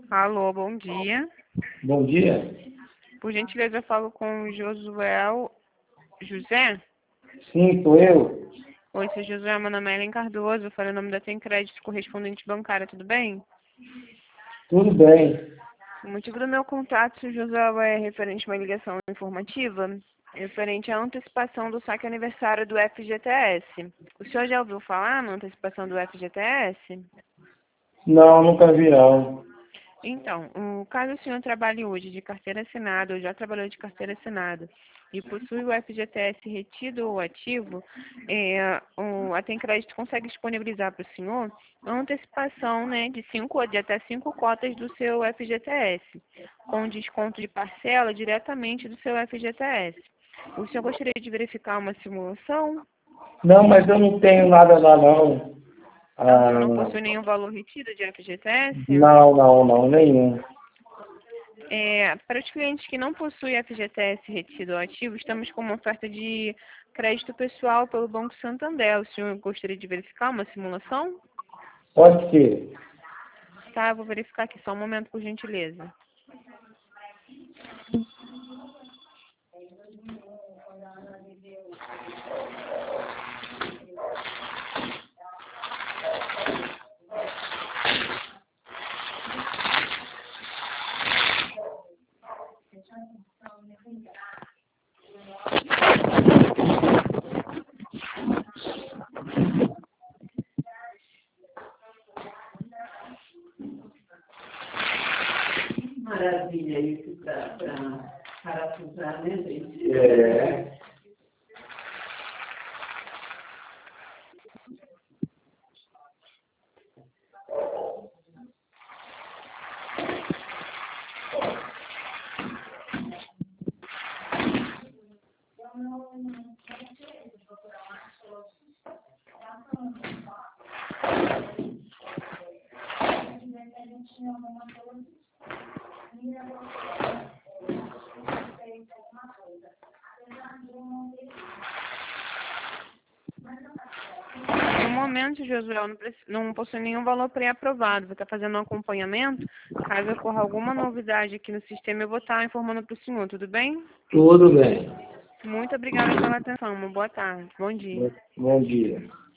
Alô, bom dia. Bom dia. Por gentileza, eu falo com o José? Sim, sou eu. Oi, seu Josué, meu nome é Ellen Cardoso, eu falei o nome da Tem Crédito correspondente bancária, tudo bem? Tudo bem. O motivo do meu contato, seu Josué, é referente a uma ligação informativa, referente à antecipação do saque aniversário do FGTS. O senhor já ouviu falar na antecipação do FGTS? Não, nunca vi não. Então, caso o senhor trabalhe hoje de carteira assinada, ou já trabalhou de carteira assinada, e possui o FGTS retido ou ativo, a Tem Crédito consegue disponibilizar para o senhor a antecipação, né, de até 5 cotas do seu FGTS, com desconto de parcela diretamente do seu FGTS. O senhor gostaria de verificar uma simulação? Não, mas eu não tenho nada lá não. O Ah, senhor não possui nenhum valor retido de FGTS? não, nenhum. Para os clientes que não possuem FGTS retido ou ativo, estamos com uma oferta de crédito pessoal pelo Banco Santander. O senhor gostaria de verificar uma simulação? Pode ser. Tá, eu vou verificar aqui só um momento, por gentileza. Maravilha isso para parafusar, né, gente? É. No momento, Josué, eu não possui nenhum valor pré-aprovado. Vou estar fazendo um acompanhamento. Caso ocorra alguma novidade aqui no sistema, eu vou estar informando para o senhor, tudo bem? Tudo bem. Muito obrigada pela atenção. Uma boa tarde. Bom dia. Bom dia.